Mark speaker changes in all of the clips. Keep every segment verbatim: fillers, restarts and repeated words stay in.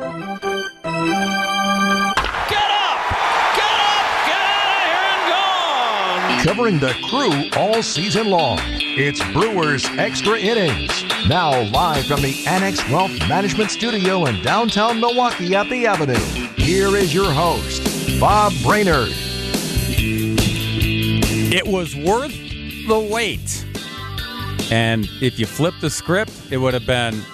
Speaker 1: Covering the Crew all season long, it's Brewers Extra Innings. Now live from the Annex Wealth Management Studio in downtown Milwaukee at the Avenue, here is your host, Bob Brainerd.
Speaker 2: It was worth the wait. And if you flip the script, it would have been,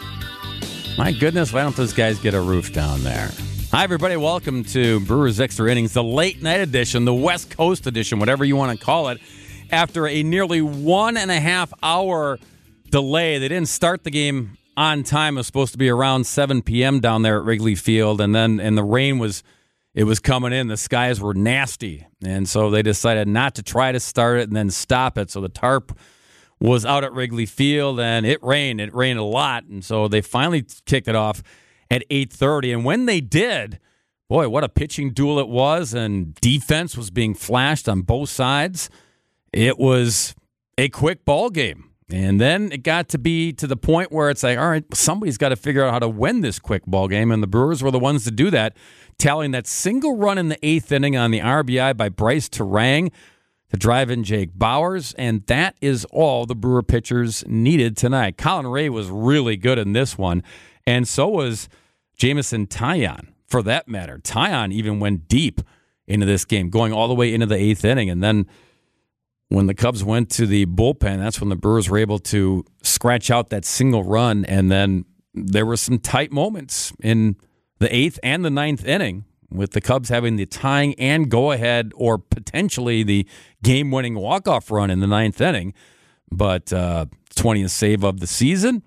Speaker 2: my goodness, why don't those guys get a roof down there? Hi, everybody. Welcome to Brewers Extra Innings, the late night edition, the West Coast edition, whatever you want to call it. After a nearly one and a half hour delay, they didn't start the game on time. It was supposed to be around seven p.m. down there at Wrigley Field, and then and the rain was it was coming in. The skies were nasty, and so they decided not to try to start it and then stop it. So the tarp was out at Wrigley Field, and it rained. It rained a lot, and so they finally kicked it off at eight thirty, and when they did, boy, what a pitching duel it was, and defense was being flashed on both sides. It was a quick ball game, and then it got to be to the point where it's like, all right, somebody's got to figure out how to win this quick ball game, and the Brewers were the ones to do that, tallying that single run in the eighth inning on the R B I by Bryce Turang to drive in Jake Bauers, and that is all the Brewer pitchers needed tonight. Colin Ray was really good in this one, and so was Jameson Taillon, for that matter. Taillon even went deep into this game, going all the way into the eighth inning. And then when the Cubs went to the bullpen, that's when the Brewers were able to scratch out that single run. And then there were some tight moments in the eighth and the ninth inning, with the Cubs having the tying and go-ahead or potentially the game-winning walk-off run in the ninth inning. But uh, twentieth save of the season,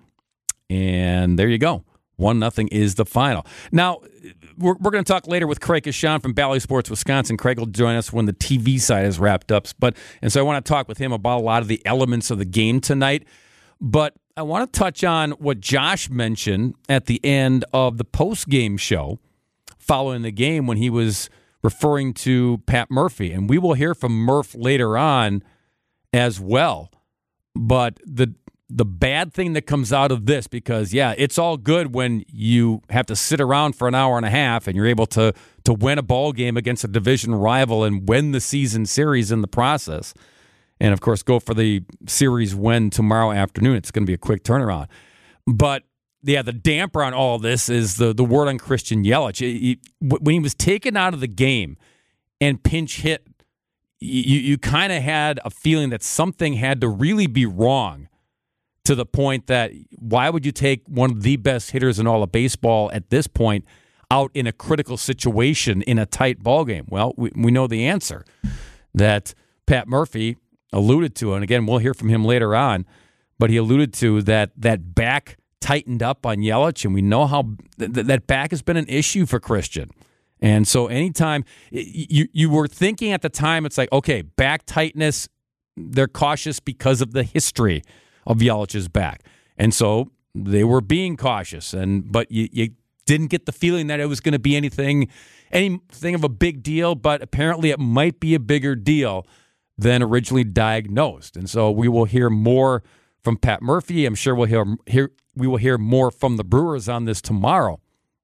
Speaker 2: and there you go. One nothing is the final. Now, we're, we're going to talk later with Craig Kashan from Bally Sports Wisconsin. Craig will join us when the T V side is wrapped up. But and so I want to talk with him about a lot of the elements of the game tonight. But I want to touch on what Josh mentioned at the end of the post-game show following the game when he was referring to Pat Murphy. And we will hear from Murph later on as well. But the The bad thing that comes out of this, because, yeah, it's all good when you have to sit around for an hour and a half and you're able to to win a ball game against a division rival and win the season series in the process. And, of course, go for the series win tomorrow afternoon. It's going to be a quick turnaround. But, yeah, the damper on all this is the, the word on Christian Yelich. He, when he was taken out of the game and pinch hit, you, you kind of had a feeling that something had to really be wrong, to the point that why would you take one of the best hitters in all of baseball at this point out in a critical situation in a tight ball game? Well, we, we know the answer that Pat Murphy alluded to, and again, we'll hear from him later on, but he alluded to that that back tightened up on Yelich, and we know how th- that back has been an issue for Christian. And so anytime you, you were thinking at the time, it's like, okay, back tightness, they're cautious because of the history of Yelich's back. And so they were being cautious, and but you, you didn't get the feeling that it was going to be anything anything of a big deal, but apparently it might be a bigger deal than originally diagnosed. And so we will hear more from Pat Murphy. I'm sure we'll hear, hear we will hear more from the Brewers on this tomorrow.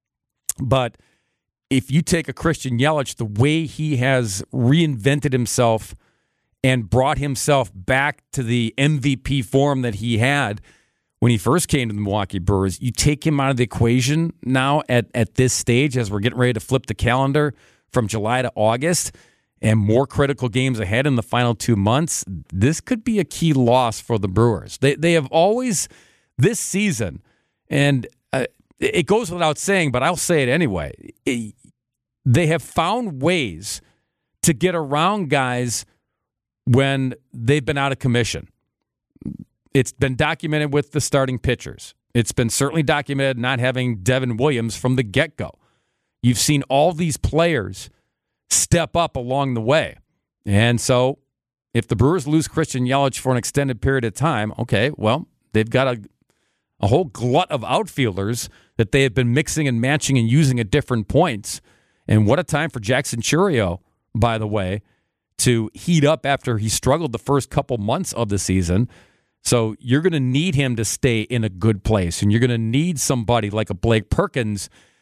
Speaker 2: But if you take a Christian Yelich, the way he has reinvented himself and brought himself back to the M V P form that he had when he first came to the Milwaukee Brewers, you take him out of the equation now at, at this stage as we're getting ready to flip the calendar from July to August and more critical games ahead in the final two months, this could be a key loss for the Brewers. They they have always, this season, and uh, it goes without saying, but I'll say it anyway, it, they have found ways to get around guys when they've been out of commission. It's been documented with the starting pitchers. It's been certainly documented not having Devin Williams from the get-go. You've seen all these players step up along the way. And so if the Brewers lose Christian Yelich for an extended period of time, okay, well, they've got a, a whole glut of outfielders that they have been mixing and matching and using at different points. And what a time for Jackson Chourio, by the way, to heat up after he struggled the first couple months of the season. So you're going to need him to stay in a good place, and you're going to need somebody like a Blake Perkins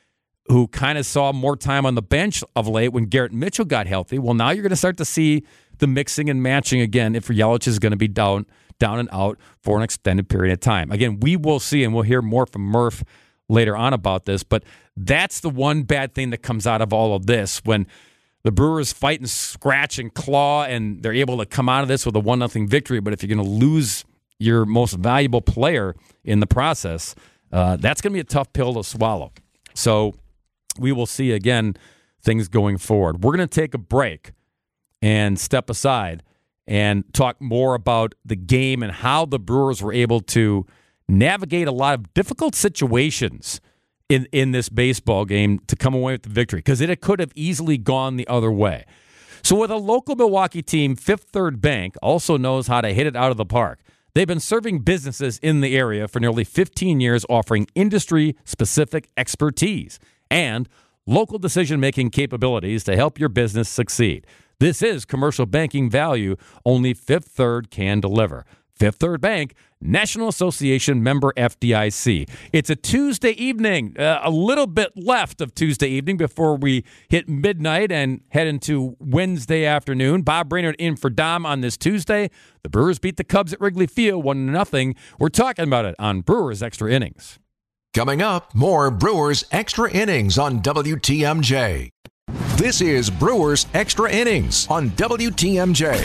Speaker 2: who kind of saw more time on the bench of late when Garrett Mitchell got healthy. Well, now you're going to start to see the mixing and matching again if Yelich is going to be down, down and out for an extended period of time. Again, we will see, and we'll hear more from Murph later on about this, but that's the one bad thing that comes out of all of this when the Brewers fight and scratch and claw, and they're able to come out of this with a one nothing victory. But if you're going to lose your most valuable player in the process, uh, that's going to be a tough pill to swallow. So we will see, again, things going forward. We're going to take a break and step aside and talk more about the game and how the Brewers were able to navigate a lot of difficult situations in, in this baseball game to come away with the victory, because it could have easily gone the other way. So with a local Milwaukee team, Fifth Third Bank also knows how to hit it out of the park. They've been serving businesses in the area for nearly fifteen years, offering industry-specific expertise and local decision-making capabilities to help your business succeed. This is commercial banking value only Fifth Third can deliver. Fifth Third Bank, National Association member F D I C. It's a Tuesday evening, uh, a little bit left of Tuesday evening before we hit midnight and head into Wednesday afternoon. Bob Brainerd in for Dom on this Tuesday. The Brewers beat the Cubs at Wrigley Field one to nothing. We're talking about it on Brewers Extra Innings.
Speaker 1: Coming up, more Brewers Extra Innings on W T M J. This is Brewers Extra Innings on W T M J.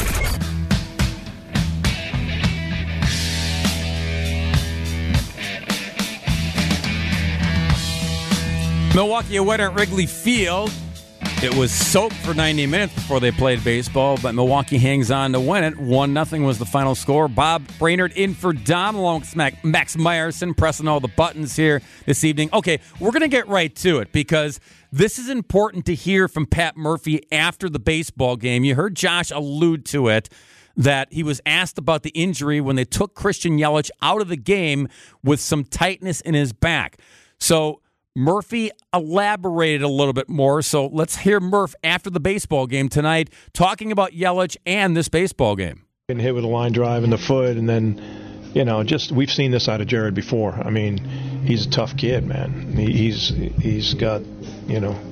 Speaker 2: Milwaukee a winner at Wrigley Field. It was soaked for ninety minutes before they played baseball, but Milwaukee hangs on to win it. one nothing was the final score. Bob Brainerd in for Dom along with Max Meyerson, pressing all the buttons here this evening. Okay, we're going to get right to it because this is important to hear from Pat Murphy after the baseball game. You heard Josh allude to it, that he was asked about the injury when they took Christian Yelich out of the game with some tightness in his back. So Murphy elaborated a little bit more, so let's hear Murph after the baseball game tonight talking about Yelich and this baseball game.
Speaker 3: Getting hit with a line drive in the foot, and then, you know, just we've seen this out of Jared before. I mean, he's a tough kid, man. He, he's he's got, you know,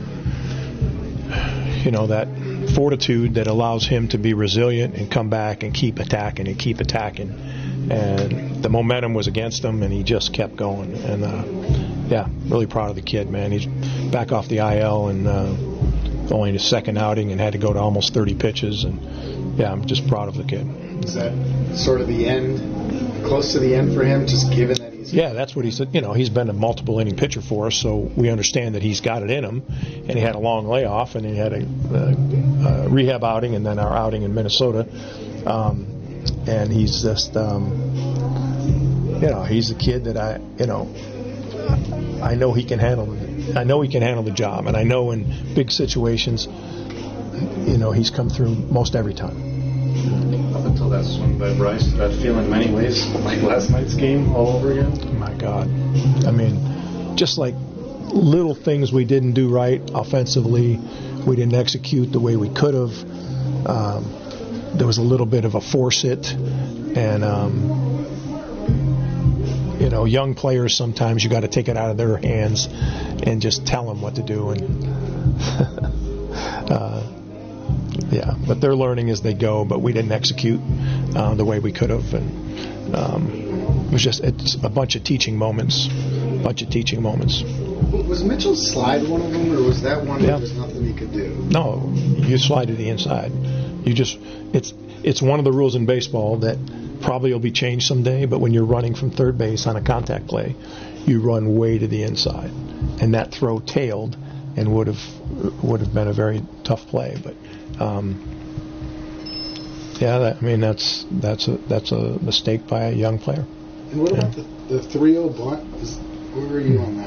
Speaker 3: you know that fortitude that allows him to be resilient and come back and keep attacking and keep attacking. And the momentum was against him, and he just kept going. And uh, yeah, really proud of the kid, man. He's back off the I L and uh, only his second outing and had to go to almost thirty pitches. And yeah, I'm just proud of the kid.
Speaker 4: Is that sort of the end, close to the end for him, just given that he's...
Speaker 3: Yeah, that's what he said. You know, he's been a multiple inning pitcher for us, so we understand that he's got it in him. And he had a long layoff, and he had a, a, a rehab outing, and then our outing in Minnesota. Um, and he's just, um, you know, he's a kid that I, you know, I know he can handle it. I know he can handle the job, and I know in big situations, you know, he's come through most every time.
Speaker 4: Up until that swing by Bryce, did that feel in many ways like last night's game all over again?
Speaker 3: Oh my God. I mean, just like little things we didn't do right offensively, we didn't execute the way we could have. Um, there was a little bit of a force it, and um, you know, young players sometimes you got to take it out of their hands and just tell them what to do. And uh, yeah, but they're learning as they go. But we didn't execute uh, the way we could have, and um, it was just it's a bunch of teaching moments, a bunch of teaching moments.
Speaker 4: Was Mitchell's slide one of them, or was that one
Speaker 3: yeah.
Speaker 4: that there's nothing he could do?
Speaker 3: No, you slide to the inside. You just it's it's one of the rules in baseball that probably will be changed someday, but when you're running from third base on a contact play, you run way to the inside, and that throw tailed and would have would have been a very tough play. But um, yeah, that, I mean that's that's a that's a mistake by a young player.
Speaker 4: And what
Speaker 3: yeah.
Speaker 4: about the the three oh bunt? Is, where were you on that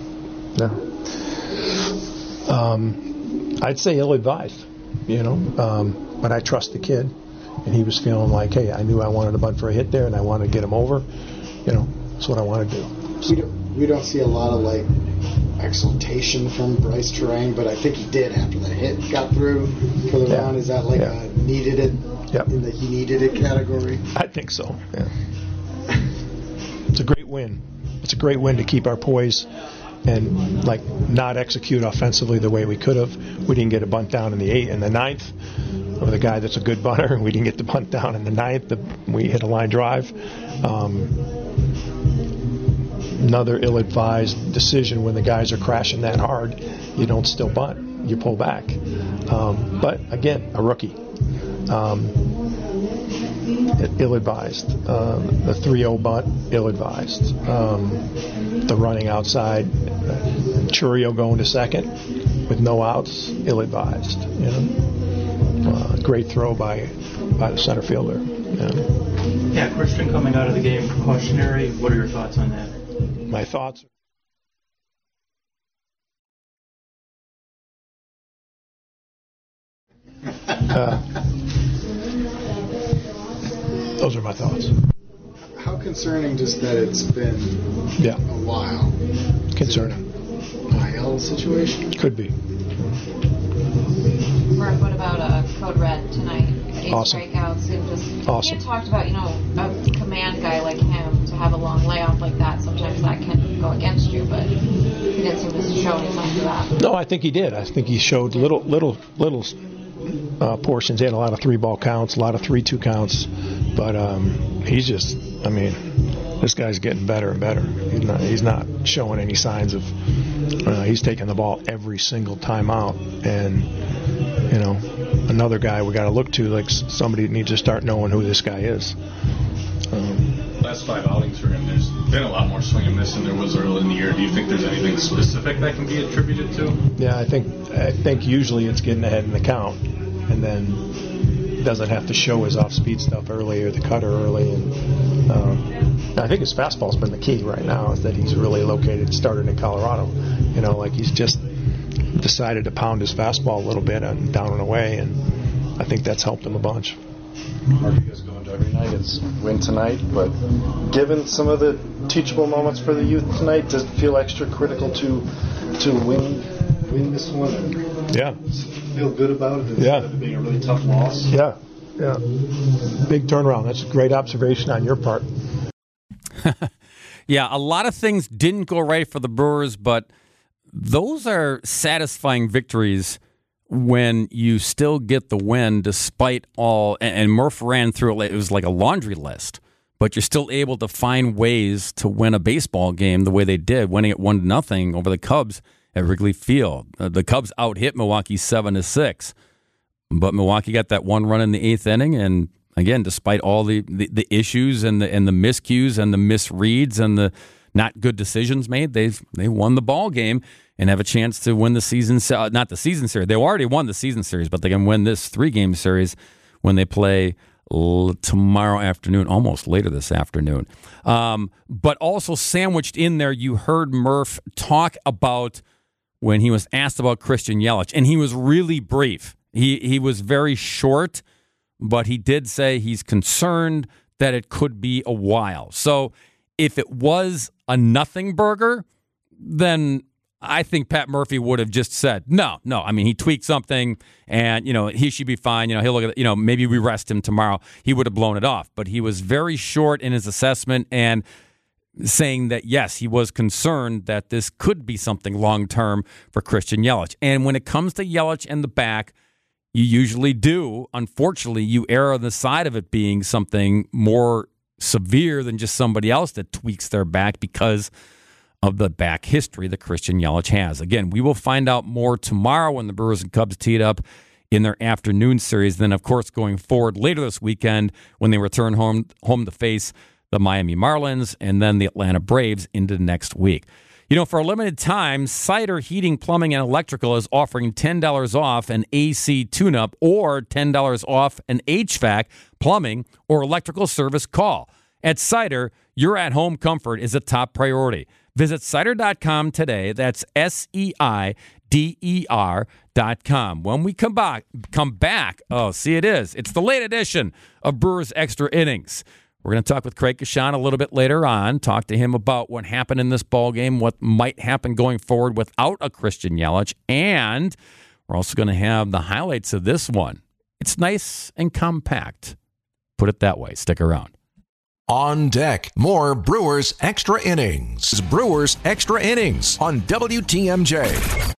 Speaker 4: one?
Speaker 3: No. Um, I'd say ill-advised, you know, um, but I trust the kid. And he was feeling like, hey, I knew I wanted to bunt for a hit there, and I wanted to get him over. You know, that's what I want to do.
Speaker 4: So. We, don't, we don't see a lot of, like, exultation from Bryce Terang, but I think he did after the hit got through for the
Speaker 3: yeah.
Speaker 4: run. Is that like
Speaker 3: yeah.
Speaker 4: a needed it
Speaker 3: yep.
Speaker 4: in the he needed it category?
Speaker 3: I think so, yeah. It's a great win. It's a great win to keep our poise and like not execute offensively the way we could have. We didn't get a bunt down in the eighth, in the ninth, with a guy that's a good bunter. We didn't get the bunt down in the ninth. The, we hit a line drive. Um, another ill-advised decision when the guys are crashing that hard. You don't still bunt. You pull back. Um, but again, a rookie. Um, ill-advised. Um, the three oh bunt, ill-advised. Um, the running outside, Churio going to second with no outs, ill-advised. You know, uh, great throw by by the center fielder. You know.
Speaker 5: Yeah, Christian coming out of the game precautionary. What are your thoughts on that?
Speaker 3: My thoughts. Uh, those are my thoughts.
Speaker 4: How concerning just that it's been
Speaker 3: yeah.
Speaker 4: a while?
Speaker 3: Concerning.
Speaker 4: I L situation?
Speaker 3: Could be.
Speaker 6: Mark, what about uh, Code Red tonight? Eight
Speaker 3: Awesome.
Speaker 6: strikeouts and just
Speaker 3: Awesome.
Speaker 6: you talked about, you know, a command guy like him to have a long layoff like that. Sometimes that can go against you, but he didn't seem to show any signs of that.
Speaker 3: No, I think he did. I think he showed little, little, little uh, portions. He had a lot of three ball counts, a lot of three two counts, but um, he's just. I mean, this guy's getting better and better. He's not. He's not showing any signs of. Uh, he's taking the ball every single time out, and you know, another guy we got to look to, like somebody needs to start knowing who this guy is. Um,
Speaker 7: Last five outings for him, there's been a lot more swing and miss than there was early in the year. Do you think there's anything specific that can be attributed to?
Speaker 3: Yeah, I think I think usually it's getting ahead in the count, and then doesn't have to show his off-speed stuff early or the cutter early. And um, I think his fastball's been the key right now, is that he's really located, started in Colorado. You know, like he's just decided to pound his fastball a little bit and down and away, and I think that's helped him a bunch.
Speaker 8: Hard to guys going to every night. It's win tonight, but given some of the teachable moments for the youth tonight, does it feel extra critical to to win win this one and
Speaker 3: yeah.
Speaker 8: feel good about it instead
Speaker 3: yeah.
Speaker 8: of it being a really tough loss?
Speaker 3: Yeah, yeah. Big turnaround. That's a great observation on your part.
Speaker 2: Yeah, a lot of things didn't go right for the Brewers, but those are satisfying victories when you still get the win despite all, and, and Murph ran through it, it was like a laundry list, but you're still able to find ways to win a baseball game the way they did, winning it one to nothing over the Cubs at Wrigley Field. Uh, the Cubs out-hit Milwaukee seven to six, but Milwaukee got that one run in the eighth inning, and again, despite all the, the, the issues and the and the miscues and the misreads and the not good decisions made, they've they won the ball game and have a chance to win the season. Not the season series. They already won the season series, but they can win this three-game series when they play l- tomorrow afternoon, almost later this afternoon. Um, but also sandwiched in there, you heard Murph talk about when he was asked about Christian Yelich, and he was really brief. He he was very short, but he did say he's concerned that it could be a while. So if it was a nothing burger, then I think Pat Murphy would have just said, no, no. I mean, he tweaked something and, you know, he should be fine. You know, he'll look at, you know, maybe we rest him tomorrow. He would have blown it off. But he was very short in his assessment and saying that, yes, he was concerned that this could be something long-term for Christian Yelich. And when it comes to Yelich and the back, you usually do. Unfortunately, you err on the side of it being something more severe than just somebody else that tweaks their back because of the back history that Christian Yelich has. Again, we will find out more tomorrow when the Brewers and Cubs teed up in their afternoon series. Then, of course, going forward later this weekend when they return home home to face the Miami Marlins and then the Atlanta Braves into next week. You know, for a limited time, Cider Heating, Plumbing, and Electrical is offering ten dollars off an A C tune-up or ten dollars off an H V A C, plumbing, or electrical service call. At Cider, your at-home comfort is a top priority. Visit cider dot com today. That's S E I D E R dot com. When we come back, come back, oh, see it is. It's the late edition of Brewers Extra Innings. We're going to talk with Craig Kashan a little bit later on, talk to him about what happened in this ballgame, what might happen going forward without a Christian Yelich, and we're also going to have the highlights of this one. It's nice and compact. Put it that way. Stick around.
Speaker 1: On deck, more Brewers Extra Innings. Brewers Extra Innings on W T M J.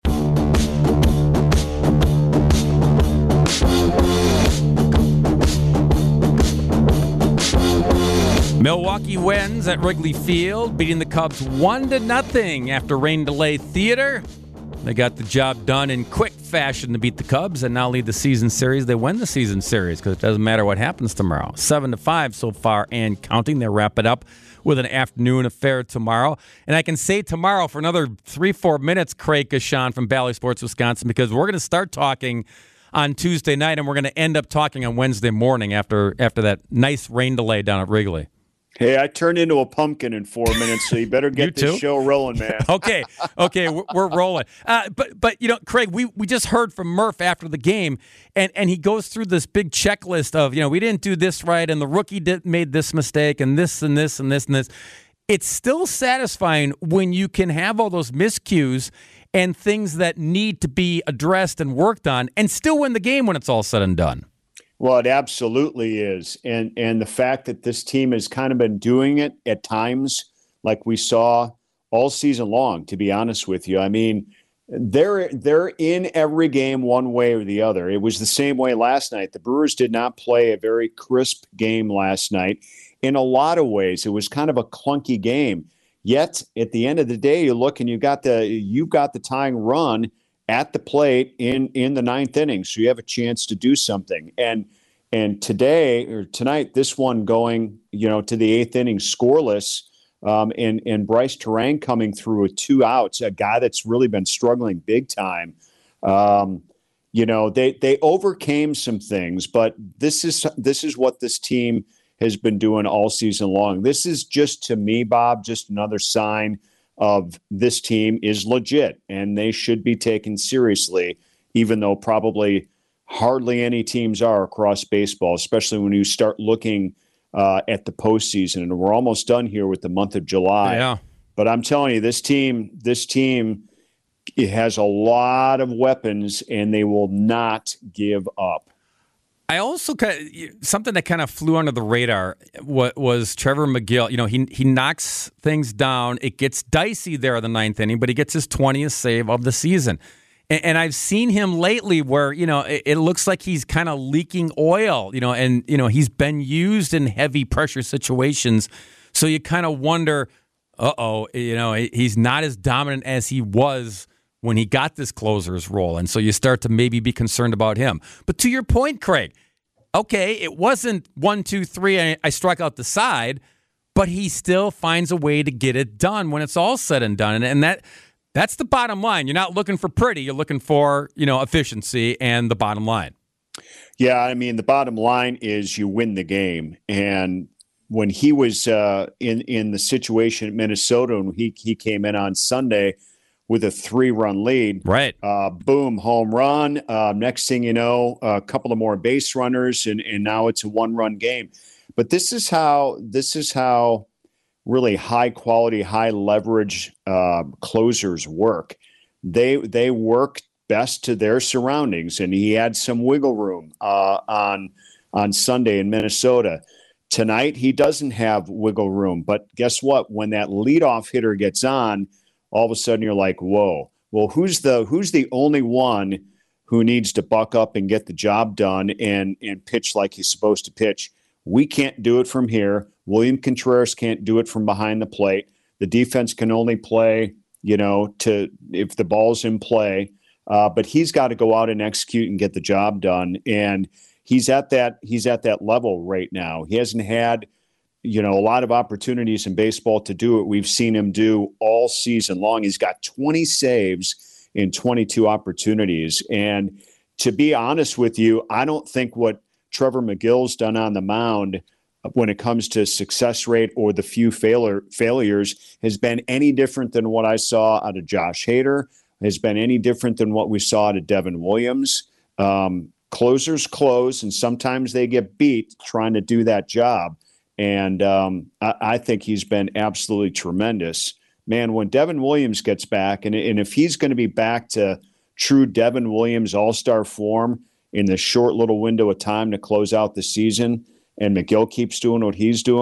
Speaker 2: Milwaukee wins at Wrigley Field, beating the Cubs one to nothing after rain delay theater. They got the job done in quick fashion to beat the Cubs and now lead the season series. They win the season series because it doesn't matter what happens tomorrow. Seven to five so far and counting. They wrap it up with an afternoon affair tomorrow. And I can say tomorrow for another three, four minutes, Craig Kashan from Bally Sports Wisconsin, because we're going to start talking on Tuesday night and we're going to end up talking on Wednesday morning after after that nice rain delay down at Wrigley.
Speaker 9: Hey, I turned into a pumpkin in four minutes, so you better get
Speaker 2: you
Speaker 9: this show rolling, man.
Speaker 2: okay, okay, we're, we're rolling. Uh, but, but you know, Craig, we, we just heard from Murph after the game, and, and he goes through this big checklist of, you know, we didn't do this right, and the rookie did, made this mistake, and this and this and this and this. It's still satisfying when you can have all those miscues and things that need to be addressed and worked on and still win the game when it's all said and done.
Speaker 9: Well, it absolutely is. And and the fact that this team has kind of been doing it at times like we saw all season long, to be honest with you. I mean, they're they're in every game one way or the other. It was the same way last night. The Brewers did not play a very crisp game last night. In a lot of ways, it was kind of a clunky game. Yet, at the end of the day, you look and you got the you've got the tying run at the plate in, in the ninth inning, so you have a chance to do something. And and today or tonight, this one going, you know, to the eighth inning scoreless, um, and and Bryce Terang coming through with two outs, a guy that's really been struggling big time. Um, you know, they they overcame some things, but this is this is what this team has been doing all season long. This is just, to me, Bob, just another sign of this team is legit and they should be taken seriously, even though probably hardly any teams are across baseball, especially when you start looking uh, at the postseason. And we're almost done here with the month of July.
Speaker 2: Yeah.
Speaker 9: But I'm telling you, this team, this team, it has a lot of weapons and they will not give up.
Speaker 2: I also kind of, something that kind of flew under the radar was, was Trevor Megill. You know, he he knocks things down. It gets dicey there in the ninth inning, but he gets his twentieth save of the season. And, and I've seen him lately where, you know, it, it looks like he's kind of leaking oil, you know, and, you know, he's been used in heavy pressure situations. So you kind of wonder, uh-oh, you know, he's not as dominant as he was when he got this closer's role. And so you start to maybe be concerned about him. But to your point, Craig, okay, it wasn't one, two, three, and I struck out the side, but he still finds a way to get it done when it's all said and done. And, and that that's the bottom line. You're not looking for pretty. You're looking for, you know, efficiency and the bottom line.
Speaker 9: Yeah, I mean, the bottom line is you win the game. And when he was uh, in, in the situation at Minnesota, and he, he came in on Sunday with a three-run lead.
Speaker 2: Right.
Speaker 9: Uh, boom, home run. Uh, next thing you know, a couple of more base runners, and, and now it's a one-run game. But this is how this is how really high-quality, high-leverage uh, closers work. They they work best to their surroundings, and he had some wiggle room uh, on on Sunday in Minnesota. Tonight, he doesn't have wiggle room. But guess what? When that leadoff hitter gets on, all of a sudden you're like, whoa, well, who's the who's the only one who needs to buck up and get the job done and, and pitch like he's supposed to pitch? We can't do it from here. William Contreras can't do it from behind the plate. The defense can only play, you know, to if the ball's in play. Uh, but he's got to go out and execute and get the job done. And he's at that he's at that level right now. He hasn't had, you know, a lot of opportunities in baseball to do it. We've seen him do all season long. He's got twenty saves in twenty-two opportunities. And to be honest with you, I don't think what Trevor Megill's done on the mound when it comes to success rate or the few failure, failures has been any different than what I saw out of Josh Hader, has been any different than what we saw out of Devin Williams. Um, closers close, and sometimes they get beat trying to do that job. And um, I, I think he's been absolutely tremendous. Man, when Devin Williams gets back, and, and if he's going to be back to true Devin Williams all-star form in the short little window of time to close out the season, and Megill keeps doing what he's doing,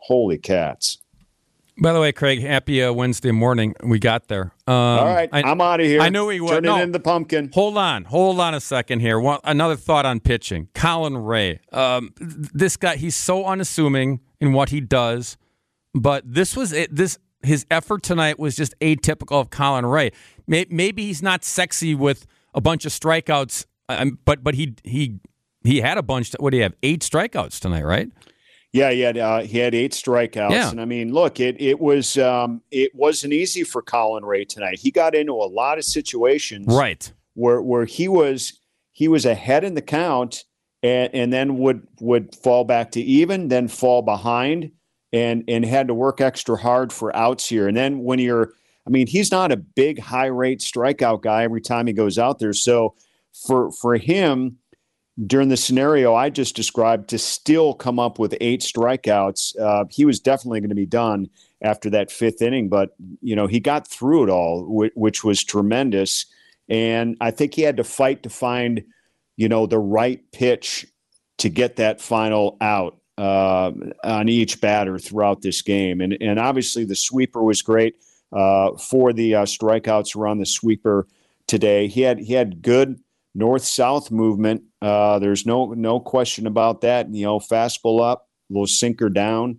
Speaker 9: Holy cats.
Speaker 2: By the way, Craig, happy uh, Wednesday morning. We got there. Um,
Speaker 9: All right, I, I'm out of here.
Speaker 2: I knew he would.
Speaker 9: Turn
Speaker 2: no,
Speaker 9: it into the pumpkin.
Speaker 2: Hold on. Hold on a second here. One, another thought on pitching. Colin Ray. Um, this guy, he's so unassuming in what he does, but this was it. This his effort tonight was just atypical of Colin Ray. Maybe he's not sexy with a bunch of strikeouts, but but he he he had a bunch. What do you have? Eight strikeouts tonight, right?
Speaker 9: Yeah, he had uh, he had eight strikeouts,
Speaker 2: yeah.
Speaker 9: and I mean, look, it it was um, it wasn't easy for Colin Ray tonight. He got into a lot of situations,
Speaker 2: right,
Speaker 9: where where he was he was ahead in the count, and, and then would would fall back to even, then fall behind, and and had to work extra hard for outs here. And then when you're, I mean, he's not a big high rate strikeout guy every time he goes out there. So for for him, during the scenario I just described, to still come up with eight strikeouts, uh, he was definitely going to be done after that fifth inning. But, you know, he got through it all, w- which was tremendous. And I think he had to fight to find, you know, the right pitch to get that final out uh, on each batter throughout this game. And, and obviously the sweeper was great. Uh, for the uh, strikeouts around the sweeper today, he had he had good north-south movement. Uh, there's no no question about that. You know, fastball up, little sinker down.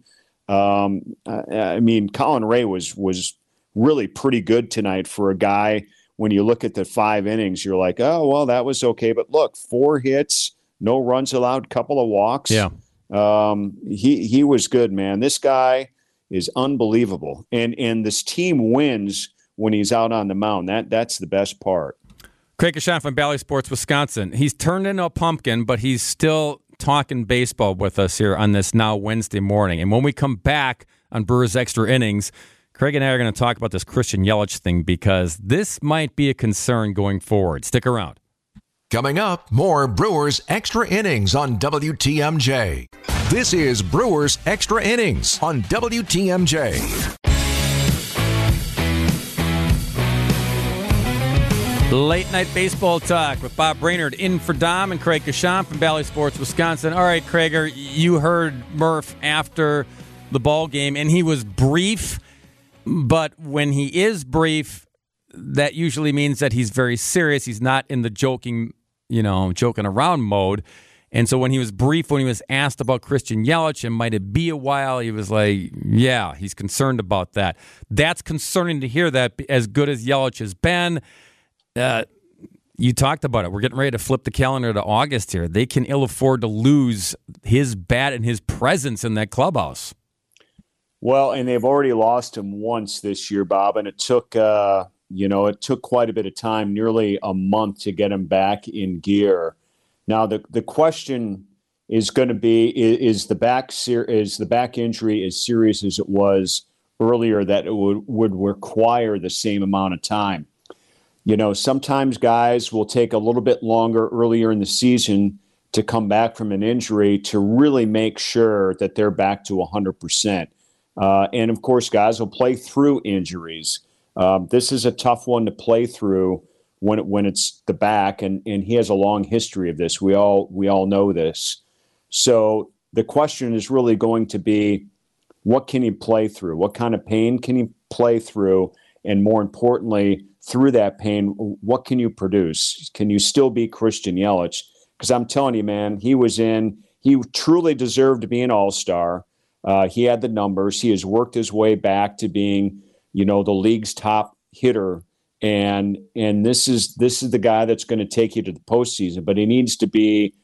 Speaker 9: Um, I, I mean, Colin Ray was was really pretty good tonight for a guy. When you look at the five innings, you're like, oh well, that was okay. But look, four hits, no runs allowed, couple of walks.
Speaker 2: Yeah,
Speaker 9: um, he he was good, man. This guy is unbelievable, and and this team wins when he's out on the mound. That that's the best part.
Speaker 2: Craig Kashan from Bally Sports, Wisconsin. He's turned into a pumpkin, but he's still talking baseball with us here on this now Wednesday morning. And when we come back on Brewers Extra Innings, Craig and I are going to talk about this Christian Yelich thing, because this might be a concern going forward. Stick around.
Speaker 1: Coming up, more Brewers Extra Innings on W T M J. This is Brewers Extra Innings on W T M J.
Speaker 2: Late night baseball talk with Bob Brainerd in for Dom and Craig Kashan from Bally Sports, Wisconsin. All right, Craiger, you heard Murph after the ball game, and he was brief, but when he is brief, that usually means that he's very serious. He's not in the joking, you know, joking around mode. And so when he was brief, when he was asked about Christian Yelich, and might it be a while, he was like, yeah, he's concerned about that. That's concerning to hear that, as good as Yelich has been. Uh, you talked about it. We're getting ready to flip the calendar to August here. They can ill afford to lose his bat and his presence in that clubhouse.
Speaker 9: Well, and they've already lost him once this year, Bob, and it took, uh, you know, it took quite a bit of time, nearly a month, to get him back in gear. Now, the the question is going to be: is, is the back ser- is the back injury as serious as it was earlier, that it would would require the same amount of time? You know, sometimes guys will take a little bit longer earlier in the season to come back from an injury to really make sure that they're back to one hundred percent. Uh, and, of course, guys will play through injuries. Um, this is a tough one to play through when it, when it's the back, and, and he has a long history of this. We all we all know this. So the question is really going to be, what can he play through? What kind of pain can he play through? And more importantly, through that pain, what can you produce? Can you still be Christian Yelich? Because I'm telling you, man, he was in, he truly deserved to be an all-star. Uh, he had the numbers. He has worked his way back to being, you know, the league's top hitter. And and this is this is the guy that's going to take you to the postseason. But he needs to be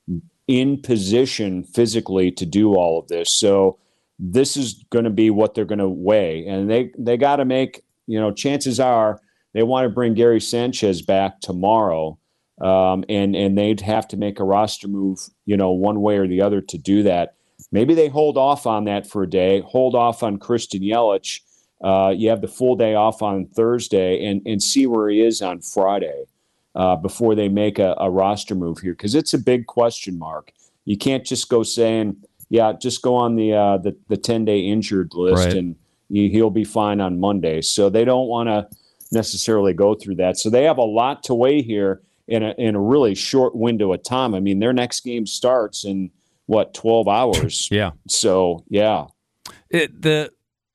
Speaker 9: in position physically to do all of this. So this is going to be what they're going to weigh. And they, they got to make, you know, chances are, they want to bring Gary Sanchez back tomorrow, um, and and they'd have to make a roster move, you know, one way or the other to do that. Maybe they hold off on that for a day, hold off on Christian Yelich. Uh, you have the full day off on Thursday, and, and see where he is on Friday uh, before they make a, a roster move here, because it's a big question mark. You can't just go saying, yeah, just go on the uh, the, the ten-day injured list, right, and he, he'll be fine on Monday. So they don't want to necessarily go through that. So they have a lot to weigh here in a in a really short window of time. I mean, their next game starts in what, twelve hours?
Speaker 2: Yeah.
Speaker 9: So, yeah.
Speaker 2: it, the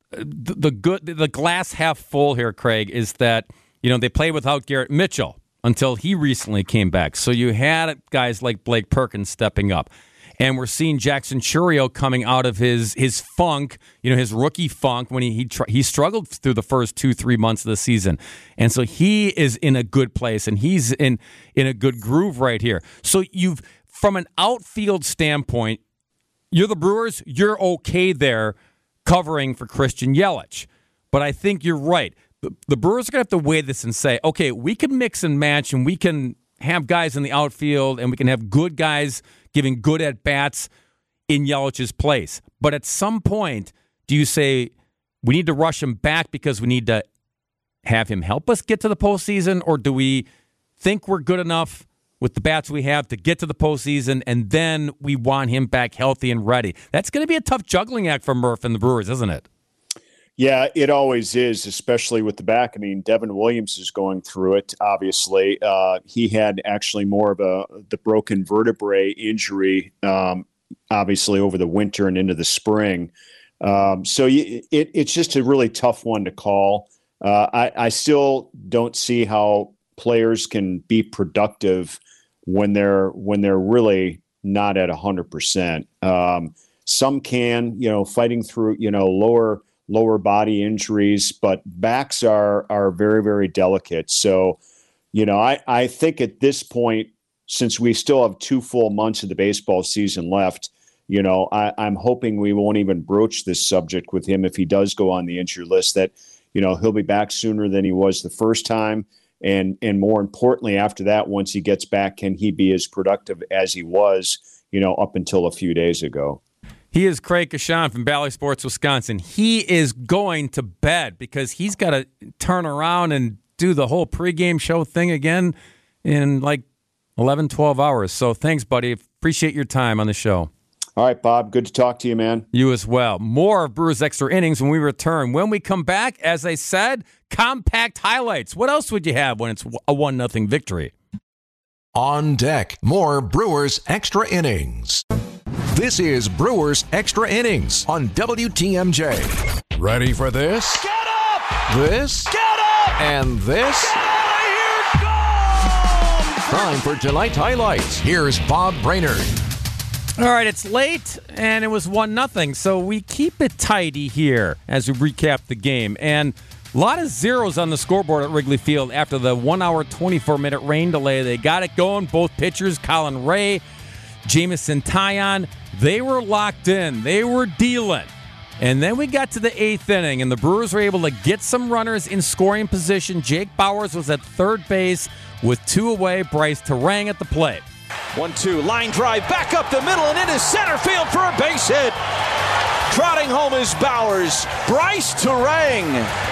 Speaker 2: the good the glass half full here, Craig, is that you know they played without Garrett Mitchell until he recently came back. So you had guys like Blake Perkins stepping up. And we're seeing Jackson Churio coming out of his his funk, you know, his rookie funk when he he, tr- he struggled through the first two, three months of the season. And so he is in a good place, and he's in, in a good groove right here. So you've, from an outfield standpoint, you're the Brewers, you're okay there covering for Christian Yelich. But I think you're right. The, the Brewers are going to have to weigh this and say, okay, we can mix and match, and we can have guys in the outfield, and we can have good guys giving good at-bats in Yelich's place. But at some point, do you say, we need to rush him back because we need to have him help us get to the postseason, or do we think we're good enough with the bats we have to get to the postseason, and then we want him back healthy and ready? That's going to be a tough juggling act for Murph and the Brewers, isn't it?
Speaker 9: Yeah, it always is, especially with the back. I mean, Devin Williams is going through it, obviously. Uh, he had actually more of a the broken vertebrae injury, um, obviously, over the winter and into the spring. Um, so you, it, it's just a really tough one to call. Uh, I, I still don't see how players can be productive when they're when they're really not at one hundred percent. Um, some can, you know, fighting through, you know, lower – lower body injuries, but backs are are very, very delicate. So, you know, I, I think at this point, since we still have two full months of the baseball season left, you know, I, I'm hoping we won't even broach this subject with him if he does go on the injury list, that, you know, he'll be back sooner than he was the first time. And, and more importantly, after that, once he gets back, can he be as productive as he was, you know, up until a few days ago?
Speaker 2: He is Craig Kashan from Bally Sports, Wisconsin. He is going to bed because he's got to turn around and do the whole pregame show thing again in like eleven, twelve hours. So thanks, buddy. Appreciate your time on the show.
Speaker 9: All right, Bob. Good to talk to you, man.
Speaker 2: You as well. More of Brewers Extra Innings when we return. When we come back, as I said, compact highlights. What else would you have when it's a one nothing victory?
Speaker 1: On deck, more Brewers Extra Innings. This is Brewers Extra Innings on W T M J. Ready for this?
Speaker 10: Get up!
Speaker 1: This?
Speaker 10: Get up!
Speaker 1: And this?
Speaker 10: Get out of here! Go!
Speaker 1: Time for tonight's highlights. Here's Bob Brainerd.
Speaker 2: All right, it's late, and it was one nothing, so we keep it tidy here as we recap the game. And a lot of zeros on the scoreboard at Wrigley Field after the one hour, twenty-four minute rain delay. They got it going. Both pitchers, Colin Ray, Jameson Taillon, they were locked in. They were dealing. And then we got to the eighth inning, and the Brewers were able to get some runners in scoring position. Jake Bauers was at third base with two away. Bryce Terang at the plate.
Speaker 10: one two, line drive, back up the middle and into center field for a base hit. Trotting home is Bauers. Bryce Terang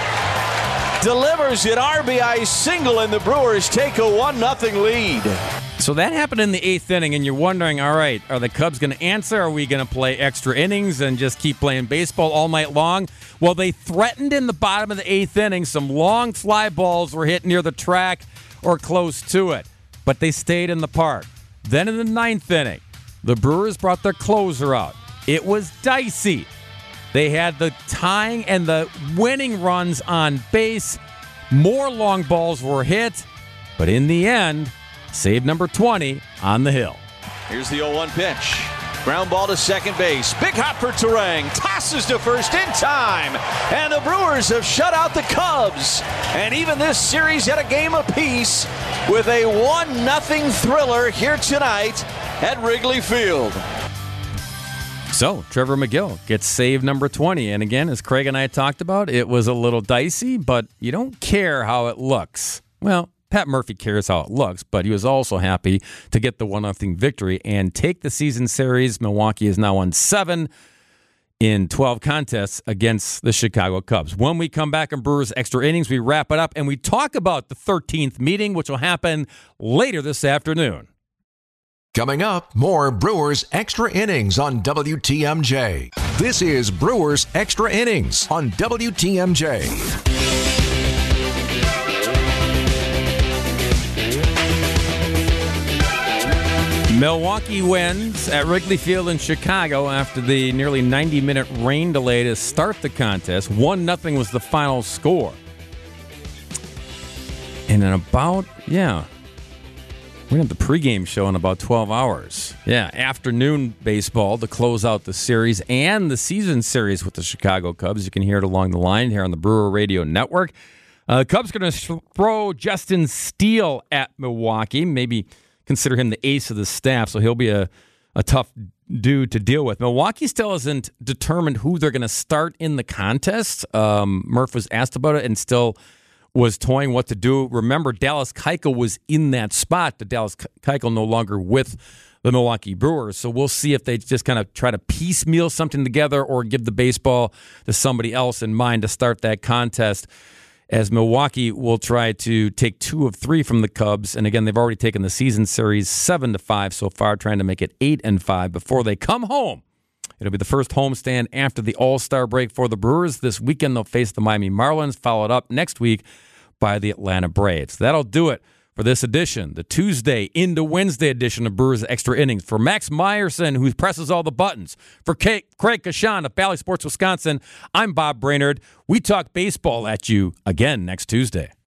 Speaker 10: delivers an R B I single, and the Brewers take a one nothing lead.
Speaker 2: So that happened in the eighth inning, and you're wondering, all right, are the Cubs going to answer? Are we going to play extra innings and just keep playing baseball all night long? Well, they threatened in the bottom of the eighth inning. Some long fly balls were hit near the track or close to it, but they stayed in the park. Then in the ninth inning, the Brewers brought their closer out. It was dicey. They had the tying and the winning runs on base. More long balls were hit, but in the end, save number twenty on the hill.
Speaker 10: Here's the oh one pitch. Ground ball to second base. Big hop for Terang. Tosses to first in time. And the Brewers have shut out the Cubs. And even this series at a game apiece with a one nothing thriller here tonight at Wrigley Field.
Speaker 2: So, Trevor McGill gets save number twenty. And again, as Craig and I talked about, it was a little dicey, but you don't care how it looks. Well, Pat Murphy cares how it looks, but he was also happy to get the one nothing victory and take the season series. Milwaukee is now on seven in twelve contests against the Chicago Cubs. When we come back in Brewers Extra Innings, we wrap it up and we talk about the thirteenth meeting, which will happen later this afternoon.
Speaker 1: Coming up, more Brewers Extra Innings on W T M J. This is Brewers Extra Innings on W T M J.
Speaker 2: Milwaukee wins at Wrigley Field in Chicago after the nearly ninety-minute rain delay to start the contest. one nothing was the final score. And in about, yeah, we're going to have the pregame show in about twelve hours. Yeah, afternoon baseball to close out the series and the season series with the Chicago Cubs. You can hear it along the line here on the Brewer Radio Network. Uh, Cubs going to throw Justin Steele at Milwaukee, maybe consider him the ace of the staff, so he'll be a, a tough dude to deal with. Milwaukee still hasn't determined who they're going to start in the contest. Um, Murph was asked about it and still was toying what to do. Remember, Dallas Keuchel was in that spot. The Dallas Keuchel no longer with the Milwaukee Brewers, so we'll see if they just kind of try to piecemeal something together or give the baseball to somebody else in mind to start that contest, as Milwaukee will try to take two of three from the Cubs. And again, they've already taken the season series seven to five so far, trying to make it eight and five before they come home. It'll be the first homestand after the All-Star break for the Brewers. This weekend, they'll face the Miami Marlins, followed up next week by the Atlanta Braves. That'll do it for this edition, the Tuesday into Wednesday edition of Brewers Extra Innings. For Max Meyerson, who presses all the buttons, for Craig Kashan of Bally Sports Wisconsin, I'm Bob Brainerd. We talk baseball at you again next Tuesday.